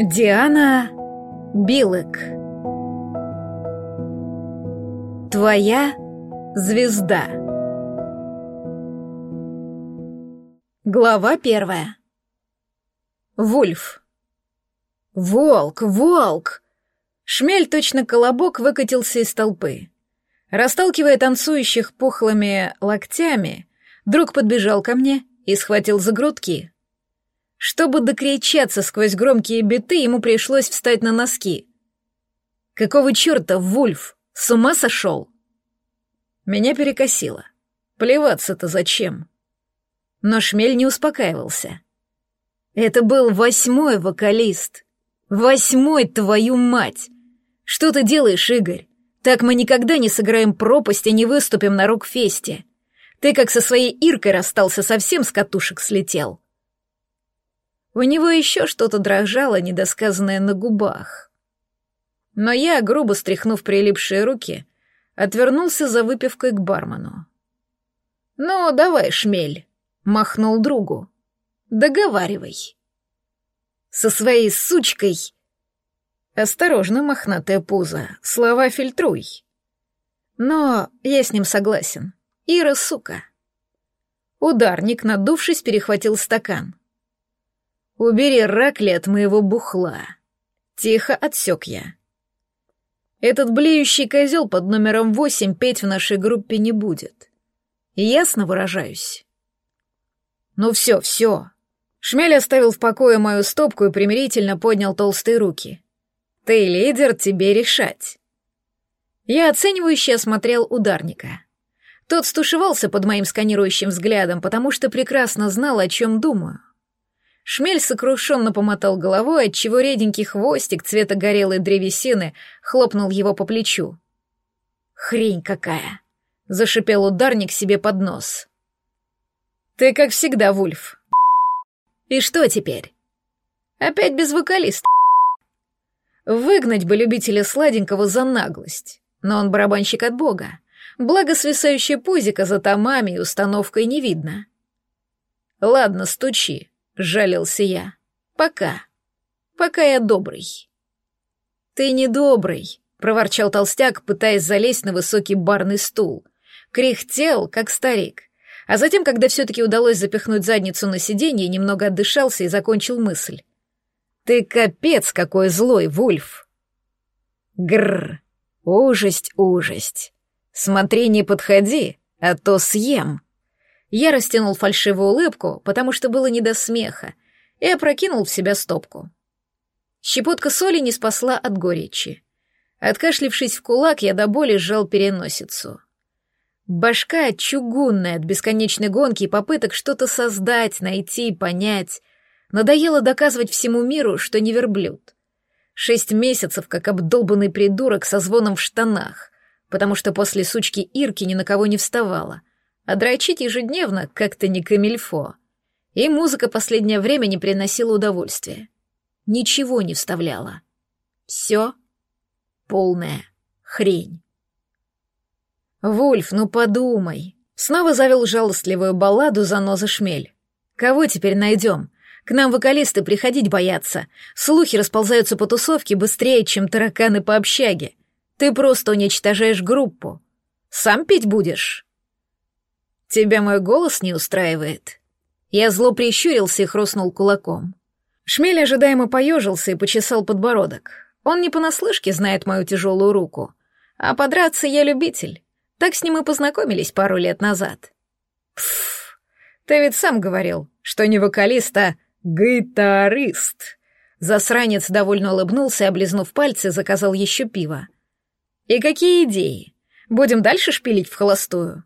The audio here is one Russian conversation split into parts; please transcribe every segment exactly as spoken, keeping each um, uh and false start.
Диана Билык. Твоя звезда. Глава первая. Вульф. Волк, волк! Шмель, точно колобок, выкатился из толпы. Расталкивая танцующих пухлыми локтями, друг подбежал ко мне и схватил за грудки. Чтобы докричаться сквозь громкие биты, ему пришлось встать на носки. Какого черта, Вульф, с ума сошел? Меня перекосило. Плеваться-то зачем? Но Шмель не успокаивался. Это был восьмой вокалист. Восьмой, твою мать! Что ты делаешь, Игорь? Так мы никогда не сыграем пропасть и не выступим на рок-фесте. Ты как со своей Иркой расстался, совсем с катушек слетел. У него еще что-то дрожало, недосказанное на губах. Но я, грубо стряхнув прилипшие руки, отвернулся за выпивкой к бармену. «Ну, давай, Шмель», — махнул другу. «Договаривай». «Со своей сучкой...» «Осторожно, мохнатое пузо, слова фильтруй». «Но я с ним согласен. Ира, сука». Ударник, надувшись, перехватил стакан. «Убери ракли от моего бухла», — тихо отсек я. «Этот блеющий козел под номером восемь петь в нашей группе не будет. Ясно выражаюсь?» «Ну все, все». Шмель оставил в покое мою стопку и примирительно поднял толстые руки. «Ты лидер, тебе решать». Я оценивающе осмотрел ударника. Тот стушевался под моим сканирующим взглядом, потому что прекрасно знал, о чем думаю. Шмель сокрушенно помотал головой, отчего реденький хвостик цвета горелой древесины хлопнул его по плечу. «Хрень какая!» — зашипел ударник себе под нос. «Ты как всегда, Вульф. И что теперь? Опять без вокалиста. Выгнать бы любителя сладенького за наглость, но он барабанщик от бога. Благо свисающее пузико за томами и установкой не видно. Ладно, стучи. — жалился я. «Пока. Пока я добрый». «Ты не добрый», — проворчал толстяк, пытаясь залезть на высокий барный стул. Кряхтел, как старик. А затем, когда все-таки удалось запихнуть задницу на сиденье, немного отдышался и закончил мысль. «Ты капец какой злой, Вульф!» «Гррр! Ужасть, ужасть! Смотри, не подходи, а то съем!» Я растянул фальшивую улыбку, потому что было не до смеха, и опрокинул в себя стопку. Щепотка соли не спасла от горечи. Откашлившись в кулак, я до боли сжал переносицу. Башка чугунная от бесконечной гонки и попыток что-то создать, найти, понять. Надоело доказывать всему миру, что не верблюд. Шесть месяцев, как обдолбанный придурок со звоном в штанах, потому что после сучки Ирки ни на кого не вставала. А дрочить ежедневно как-то не камильфо. И музыка последнее время не приносила удовольствия. Ничего не вставляла. Все полная хрень. «Вульф, ну подумай!» Снова завел жалостливую балладу заноза Шмель. «Кого теперь найдем? К нам вокалисты приходить боятся. Слухи расползаются по тусовке быстрее, чем тараканы по общаге. Ты просто уничтожаешь группу. Сам петь будешь?» «Тебя мой голос не устраивает?» Я зло прищурился и хрустнул кулаком. Шмель ожидаемо поежился и почесал подбородок. Он не понаслышке знает мою тяжелую руку. А подраться я любитель. Так с ним и познакомились пару лет назад. «Пф, ты ведь сам говорил, что не вокалист, а гитарист». Засранец довольно улыбнулся и, облизнув пальцы, заказал еще пиво. «И какие идеи? Будем дальше шпилить в холостую?»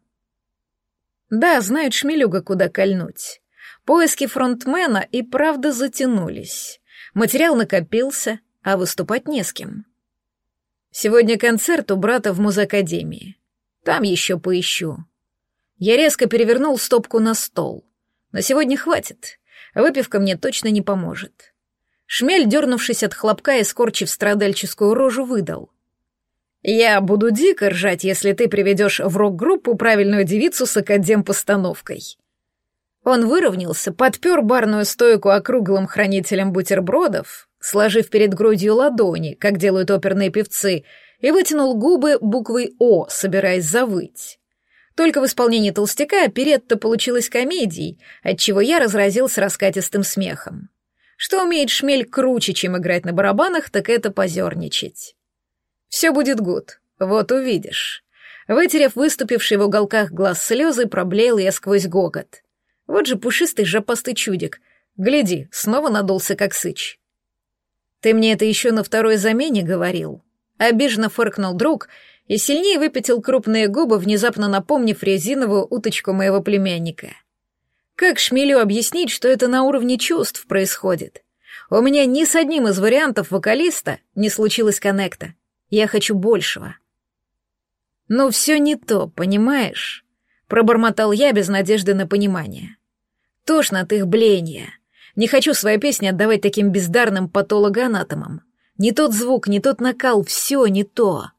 Да, знают шмелюга, куда кольнуть. Поиски фронтмена и правда затянулись. Материал накопился, а выступать не с кем. Сегодня концерт у брата в музакадемии. Там еще поищу. Я резко перевернул стопку на стол. На сегодня хватит. Выпивка мне точно не поможет. Шмель, дернувшись от хлопка и скорчив страдальческую рожу, выдал. «Я буду дико ржать, если ты приведешь в рок-группу правильную девицу с академ-постановкой». Он выровнялся, подпер барную стойку округлым хранителем бутербродов сложив перед грудью ладони, как делают оперные певцы, и вытянул губы буквой «О», собираясь завыть. Только в исполнении толстяка оперетта получилась комедией, отчего я разразился раскатистым смехом. Что умеет Шмель круче, чем играть на барабанах, так это позерничать. «Все будет гуд, вот увидишь». Вытерев выступившие в уголках глаз слезы, проблеял я сквозь гогот. Вот же пушистый жопастый чудик. Гляди, снова надулся как сыч. «Ты мне это еще на второй замене говорил?» Обиженно фыркнул друг и сильнее выпятил крупные губы, внезапно напомнив резиновую уточку моего племянника. Как Шмелю объяснить, что это на уровне чувств происходит? У меня ни с одним из вариантов вокалиста не случилось коннекта. Я хочу большего. «Ну все не то, понимаешь?» — пробормотал я без надежды на понимание. «Тошно от их блеяния. Не хочу свои песни отдавать таким бездарным патологоанатомам. Не тот звук, не тот накал, все не то».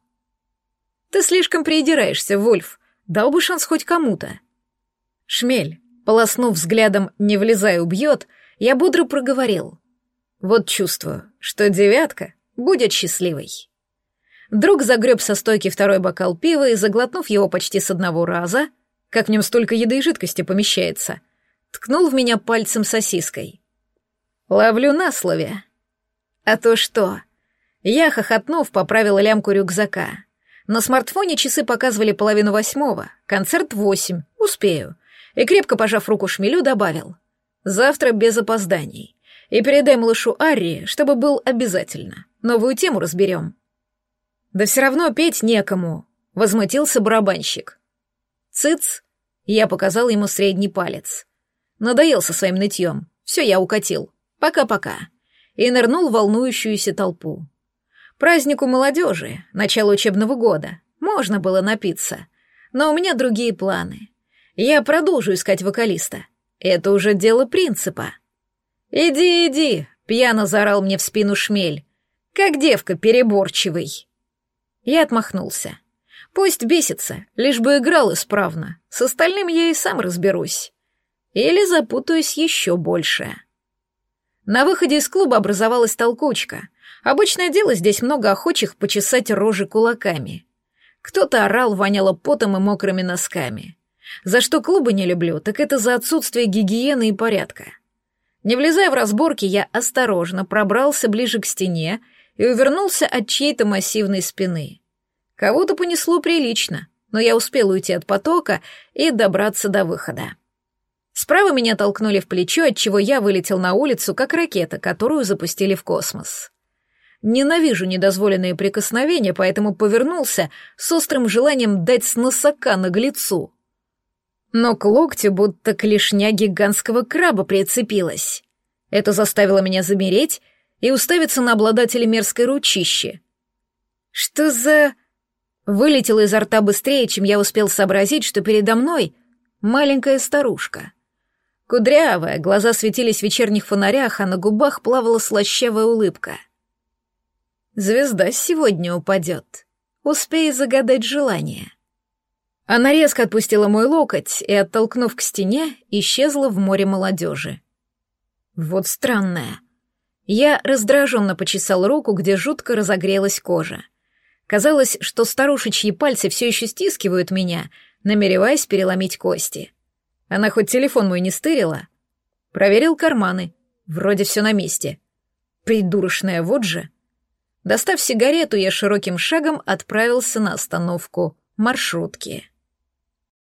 «Ты слишком придираешься, Вольф. Дал бы шанс хоть кому-то». Шмель, полоснув взглядом «не влезай, убьет», я бодро проговорил. «Вот чувствую, что девятка будет счастливой». Друг загреб со стойки второй бокал пива и, заглотнув его почти с одного раза, как в нем столько еды и жидкости помещается, ткнул в меня пальцем сосиской. «Ловлю на слове». «А то что?» Я, хохотнув, поправила лямку рюкзака. На смартфоне часы показывали половину восьмого, концерт восемь, успею. И, крепко пожав руку Шмелю, добавил. «Завтра без опозданий. И передай малышу Арри, чтобы был обязательно. Новую тему разберем». «Да все равно петь некому», — возмутился барабанщик. «Цыц!» — я показал ему средний палец. Надоел со своим нытьем. Все, я укатил. Пока-пока. И нырнул в волнующуюся толпу. Празднику молодежи, начало учебного года. Можно было напиться. Но у меня другие планы. Я продолжу искать вокалиста. Это уже дело принципа. «Иди, иди!» — пьяно заорал мне в спину Шмель. «Как девка переборчивый!» Я отмахнулся. Пусть бесится, лишь бы играл исправно. С остальным я и сам разберусь. Или запутаюсь еще больше. На выходе из клуба образовалась толкучка. Обычное дело, здесь много охочих почесать рожи кулаками. Кто-то орал, воняло потом и мокрыми носками. За что клубы не люблю, так это за отсутствие гигиены и порядка. Не влезая в разборки, я осторожно пробрался ближе к стене и увернулся от чьей-то массивной спины. Кого-то понесло прилично, но я успел уйти от потока и добраться до выхода. Справа меня толкнули в плечо, отчего я вылетел на улицу, как ракета, которую запустили в космос. Ненавижу недозволенные прикосновения, поэтому повернулся с острым желанием дать с носока наглецу. Но к локтю будто клешня гигантского краба прицепилась. Это заставило меня замереть и уставиться на обладателя мерзкой ручищи. Что за... Вылетело изо рта быстрее, чем я успел сообразить, что передо мной маленькая старушка. Кудрявая, глаза светились в вечерних фонарях, а на губах плавала слащавая улыбка. «Звезда сегодня упадет. Успей загадать желание». Она резко отпустила мой локоть и, оттолкнув к стене, исчезла в море молодежи. Вот странная. Я раздраженно почесал руку, где жутко разогрелась кожа. Казалось, что старушечьи пальцы все еще стискивают меня, намереваясь переломить кости. Она хоть телефон мой не стырила? Проверил карманы. Вроде все на месте. Придурочная, вот же. Достав сигарету, я широким шагом отправился на остановку маршрутки.